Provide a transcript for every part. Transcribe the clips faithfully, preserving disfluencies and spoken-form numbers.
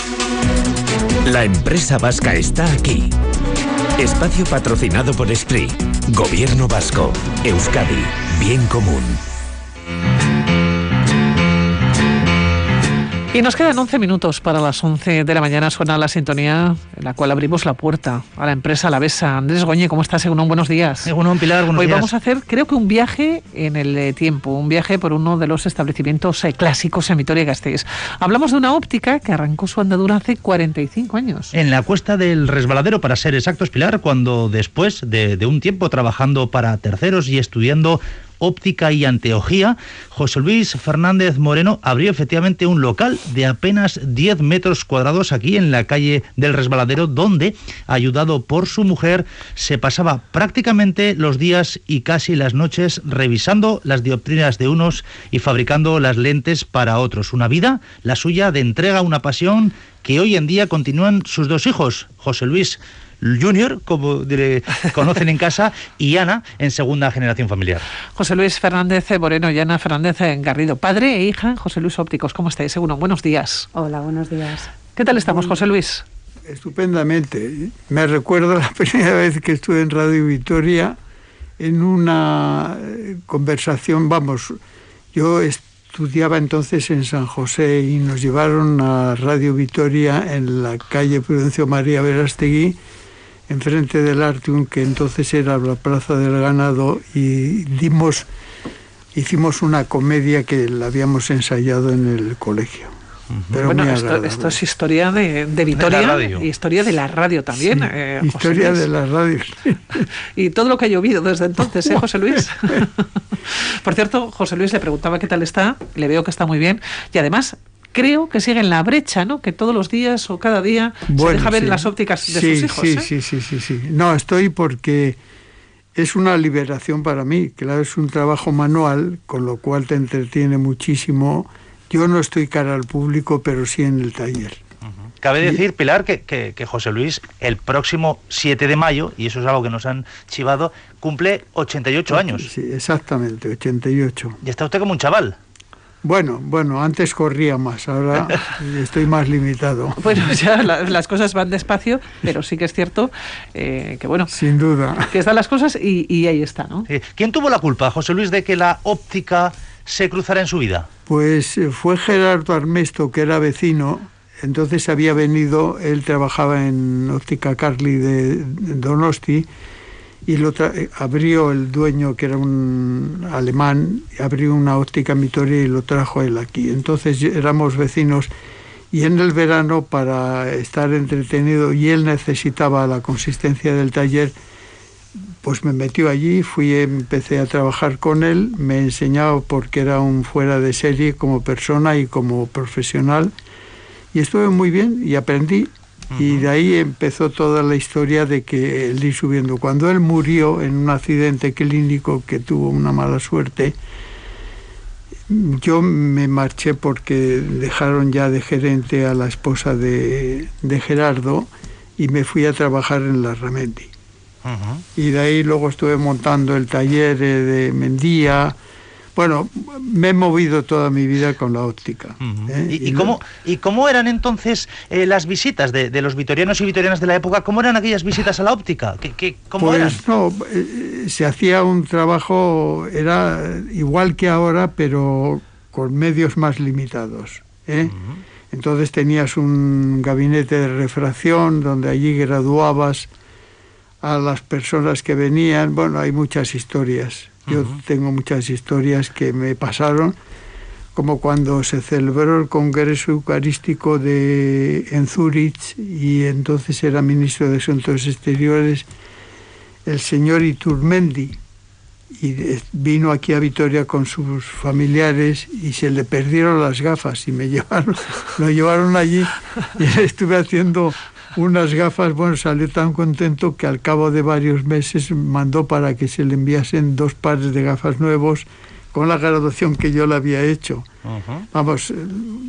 La empresa vasca está aquí. Espacio patrocinado por Esprit. Gobierno vasco. Euskadi. Bien común. Y nos quedan once minutos para las once de la mañana. Suena la sintonía en la cual abrimos la puerta a la empresa alavesa. Andrés Goñi, ¿cómo estás? Egunon, buenos días. Egunon, Pilar, buenos Hoy días. vamos a hacer, creo que un viaje en el eh, tiempo, un viaje por uno de los establecimientos eh, clásicos en Vitoria-Gasteiz. Hablamos de una óptica que arrancó su andadura hace cuarenta y cinco años. En la Cuesta del Resbaladero, para ser exactos, Pilar, cuando después de, de un tiempo trabajando para terceros y estudiando óptica y anteojía, José Luis Fernández Moreno abrió efectivamente un local de apenas diez metros cuadrados aquí en la calle del Resbaladero, donde, ayudado por su mujer, se pasaba prácticamente los días y casi las noches revisando las dioptrías de unos y fabricando las lentes para otros. Una vida, la suya, de entrega, una pasión que hoy en día continúan sus dos hijos, José Luis Junior, como le conocen en casa, y Ana, en segunda generación familiar. José Luis Fernández Moreno y Ana Fernández Garrido, padre e hija en José Luis Ópticos. ¿Cómo estáis? Seguro, buenos días. Hola, buenos días. ¿Qué tal estamos, José Luis? Estupendamente. Me recuerdo la primera vez que estuve en Radio Vitoria en una conversación, vamos, yo estudiaba entonces en San José y nos llevaron a Radio Vitoria en la calle Prudencio María Verástegui, enfrente del Artium, que entonces era la Plaza del Ganado, y dimos, hicimos una comedia que la habíamos ensayado en el colegio. Uh-huh. Pero bueno, esto, esto es historia de, de Vitoria, de historia de la radio también. Sí, eh, historia de la radio. Y todo lo que ha llovido desde entonces, ¿eh, José Luis? Por cierto, José Luis le preguntaba qué tal está, le veo que está muy bien, y además creo que sigue en la brecha, ¿no? Que todos los días o cada día bueno, se deja ver sí. las ópticas de sí, sus hijos. Sí, ¿eh? sí, sí, sí, sí. No, estoy porque es una liberación para mí. Claro, es un trabajo manual, con lo cual te entretiene muchísimo. Yo no estoy cara al público, pero sí en el taller. Uh-huh. Cabe decir, Pilar, que, que, que José Luis, el próximo siete de mayo, y eso es algo que nos han chivado, cumple ochenta y ocho años. Sí, exactamente, ochenta y ocho. Y está usted como un chaval. Bueno, bueno, antes corría más, ahora estoy más limitado. Bueno, ya la, las cosas van despacio, pero sí que es cierto eh, que, bueno... Sin duda. Que están las cosas y, y ahí está, ¿no? Sí. ¿Quién tuvo la culpa, José Luis, de que la óptica se cruzara en su vida? Pues fue Gerardo Armesto, que era vecino. Entonces había venido, él trabajaba en Óptica Carli de Donosti, y lo tra- abrió el dueño, que era un alemán, abrió una óptica en Vitoria y lo trajo él aquí. Entonces éramos vecinos, y en el verano, para estar entretenido, y él necesitaba la consistencia del taller, pues me metió allí, fui, empecé a trabajar con él, me enseñaba porque era un fuera de serie como persona y como profesional, y estuve muy bien y aprendí. Uh-huh. Y de ahí empezó toda la historia de que él ir subiendo. Cuando él murió en un accidente clínico, que tuvo una mala suerte, yo me marché porque dejaron ya de gerente a la esposa de, de Gerardo, y me fui a trabajar en la Ramendi. Uh-huh. Y de ahí luego estuve montando el taller de Mendía. Bueno, me he movido toda mi vida con la óptica. Uh-huh. ¿eh? ¿Y, y, cómo, ¿Y cómo eran entonces eh, las visitas de, de los vitorianos y vitorianas de la época? ¿Cómo eran aquellas visitas a la óptica? ¿Qué, qué, cómo pues eran? no, eh, se hacía un trabajo, era igual que ahora, pero con medios más limitados. ¿eh? Uh-huh. Entonces tenías un gabinete de refracción donde allí graduabas a las personas que venían. Bueno, hay muchas historias. Yo uh-huh. tengo muchas historias que me pasaron, como cuando se celebró el Congreso Eucarístico de, en Zúrich, y entonces era ministro de Asuntos Exteriores el señor Iturmendi, y vino aquí a Vitoria con sus familiares y se le perdieron las gafas y me llevaron, lo llevaron allí, y estuve haciendo unas gafas. Bueno, salió tan contento que al cabo de varios meses mandó para que se le enviasen dos pares de gafas nuevos con la graduación que yo le había hecho. Uh-huh. Vamos,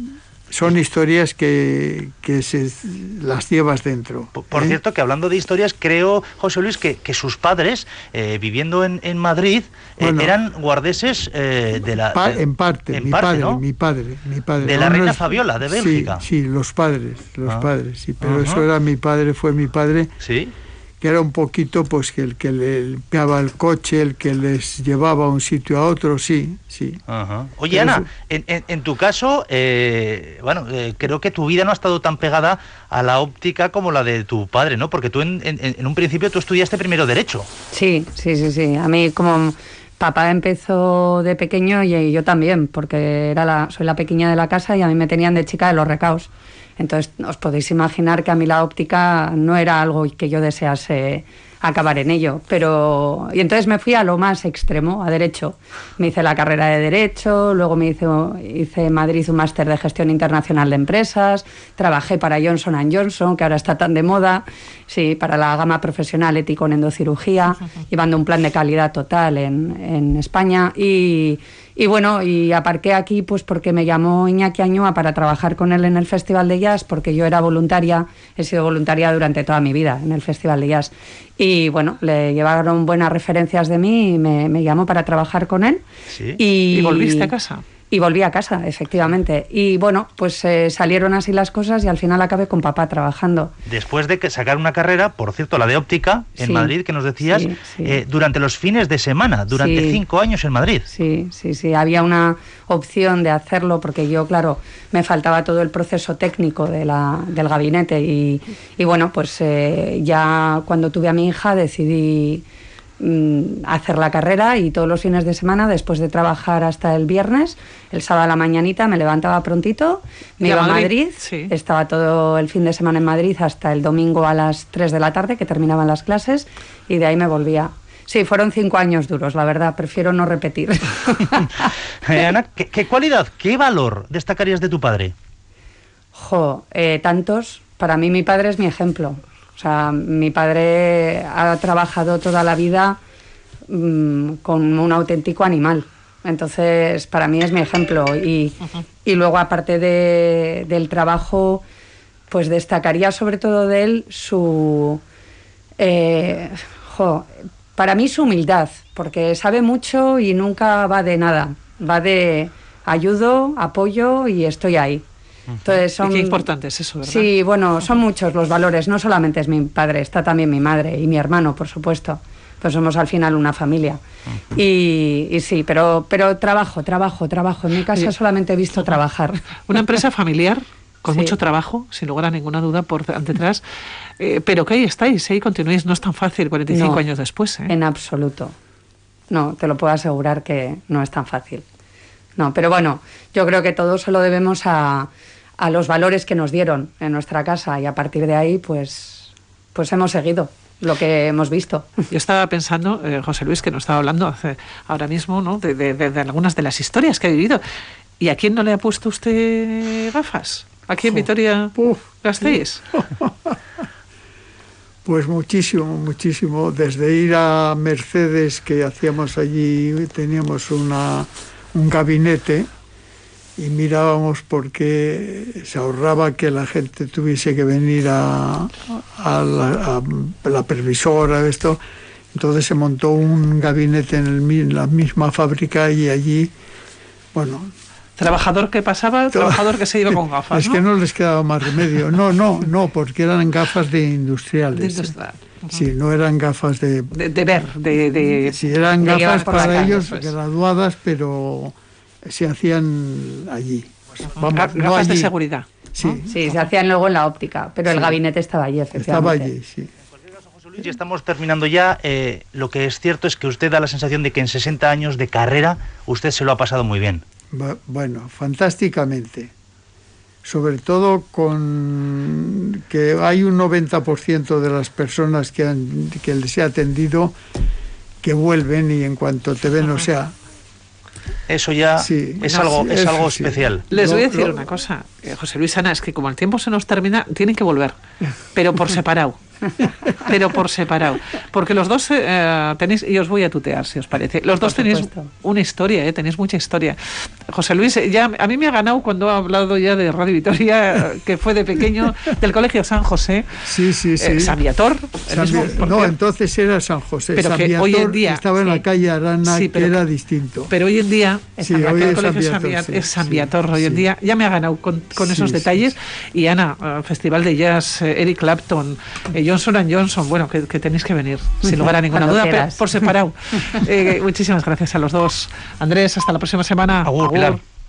son historias que, que se las llevas dentro. Por, por ¿eh? cierto, que hablando de historias, creo, José Luis, que, que sus padres, eh, viviendo en, en Madrid, eh, bueno, eran guardeses eh, de la... Pa, de, en parte, en mi, parte padre, ¿no? mi padre, mi padre. De la reina Fabiola, de Bélgica. Sí, sí, los padres, los ah. padres, sí, pero uh-huh. eso era mi padre, fue mi padre. Sí. Que era un poquito pues que el que le limpiaba el coche, el que les llevaba a un sitio a otro, sí, sí. Ajá. Oye, pero Ana, eso... en, en, en tu caso, eh, bueno, eh, creo que tu vida no ha estado tan pegada a la óptica como la de tu padre, ¿no? Porque tú en, en, en un principio tú estudiaste primero Derecho. Sí, sí, sí, sí. A mí como papá empezó de pequeño y yo también, porque era la, soy la pequeña de la casa y a mí me tenían de chica de los recaos. Entonces, os podéis imaginar que a mí la óptica no era algo que yo desease acabar en ello, pero... Y entonces me fui a lo más extremo, a Derecho. Me hice la carrera de Derecho, luego me hice, hice en Madrid un máster de Gestión Internacional de Empresas, trabajé para Johnson and Johnson, que ahora está tan de moda, sí, para la gama profesional ético en endocirugía, llevando un plan de calidad total en, en España y... Y bueno, y aparqué aquí pues porque me llamó Iñaki Añúa para trabajar con él en el Festival de Jazz, porque yo era voluntaria, he sido voluntaria durante toda mi vida en el Festival de Jazz. Y bueno, le llevaron buenas referencias de mí y me, me llamó para trabajar con él. ¿Sí? Y, ¿Y volviste a casa? Y volví a casa, efectivamente. Y bueno, pues eh, salieron así las cosas y al final acabé con papá trabajando. Después de que sacar una carrera, por cierto, la de óptica en sí, Madrid, que nos decías, sí, sí. Eh, durante los fines de semana, durante sí. cinco años en Madrid. Sí, sí, sí. Había una opción de hacerlo porque yo, claro, me faltaba todo el proceso técnico de la, del gabinete. Y, y bueno, pues eh, ya cuando tuve a mi hija decidí hacer la carrera y todos los fines de semana, después de trabajar hasta el viernes, el sábado a la mañanita me levantaba prontito, me iba a Madrid, Madrid sí. estaba todo el fin de semana en Madrid hasta el domingo a las tres de la tarde, que terminaban las clases, y de ahí me volvía. Sí, fueron cinco años duros, la verdad, prefiero no repetir. eh, Ana, ¿qué, ¿qué cualidad, qué valor destacarías de tu padre? Jo, eh, tantos. Para mí mi padre es mi ejemplo. O sea, mi padre ha trabajado toda la vida mmm, con un auténtico animal. Entonces, para mí es mi ejemplo. Y, uh-huh. y luego, aparte de, del trabajo, pues destacaría sobre todo de él su... Eh, jo, para mí su humildad, porque sabe mucho y nunca va de nada. Va de ayudo, apoyo y estoy ahí. Entonces son, y qué importante es eso, ¿verdad? Sí, bueno, son muchos los valores. No solamente es mi padre, está también mi madre y mi hermano, por supuesto. Pues somos al final una familia. Uh-huh. y, y sí, pero, pero trabajo, trabajo, trabajo. En mi casa solamente he visto trabajar. Una empresa familiar con sí. mucho trabajo, sin lugar a ninguna duda, por detrás. Eh, pero que ahí estáis, ahí continuáis. No es tan fácil cuarenta y cinco no, años después. ¿eh? En absoluto. No, te lo puedo asegurar que no es tan fácil. No, pero bueno, yo creo que todo se lo debemos a... a los valores que nos dieron en nuestra casa y a partir de ahí pues, pues hemos seguido lo que hemos visto. Yo estaba pensando, eh, José Luis, que nos estaba hablando hace, ahora mismo, ¿no? de, de, de, de algunas de las historias que ha vivido. ¿Y a quién no le ha puesto usted gafas? ¿Aquí en Vitoria Gasteiz? Pues muchísimo, muchísimo. Desde ir a Mercedes, que hacíamos allí, teníamos una, un gabinete, y mirábamos porque se ahorraba que la gente tuviese que venir a, a, la, a la previsora, esto. Entonces se montó un gabinete en, el, en la misma fábrica y allí, bueno... Trabajador que pasaba, trabajador que se iba con gafas, Es ¿no? que no les quedaba más remedio. No, no, no, porque eran gafas de industriales. De industrial. Uh-huh. Sí, no eran gafas de... De, de ver, de... de sí, eran de gafas para calle, ellos, pues. graduadas, pero... se hacían allí. Pues, vamos, gafas no allí. De seguridad. Sí, ¿no? Sí, se hacían luego en la óptica, pero sí. El gabinete estaba allí, efectivamente. Estaba allí, sí. En cualquier caso, José Luis, ya estamos terminando ya. Eh, lo que es cierto es que usted da la sensación de que en sesenta años de carrera usted se lo ha pasado muy bien. Bueno, fantásticamente. Sobre todo con que hay un noventa por ciento de las personas que, han, que les he atendido que vuelven y en cuanto te ven, o sea... Eso ya sí, es algo, es algo sí. especial. Les voy a decir lo, una cosa, eh, José Luis, Ana, es que como el tiempo se nos termina, tienen que volver, pero por separado. pero por separado. Porque los dos eh, tenéis, y os voy a tutear si os parece, los dos Por tenéis supuesto. una historia, eh, tenéis mucha historia. José Luis, ya a mí me ha ganado cuando ha hablado ya de Radio Vitoria, que fue de pequeño, del Colegio San José, Sí, sí, sí. eh, San Viator. el San mismo, Vi- por no, cierto. entonces era San José. Pero San que Viator hoy en día- estaba en sí. la calle Arana, Sí, que pero era que- distinto. Pero hoy en día es Sí, San Viator, hoy el es Colegio San San Viator, Viator, sí, es San sí, Viator hoy en sí. día. Ya me ha ganado con, con Sí, esos sí, detalles. sí. Y Ana, eh, Festival de Jazz, eh, Eric Clapton, eh, Johnson and Johnson, bueno, que, que tenéis que venir, sin lugar a ninguna Cuando duda, pero quieras. por separado. Eh, muchísimas gracias a los dos. Andrés, hasta la próxima semana. Agur, Pilar.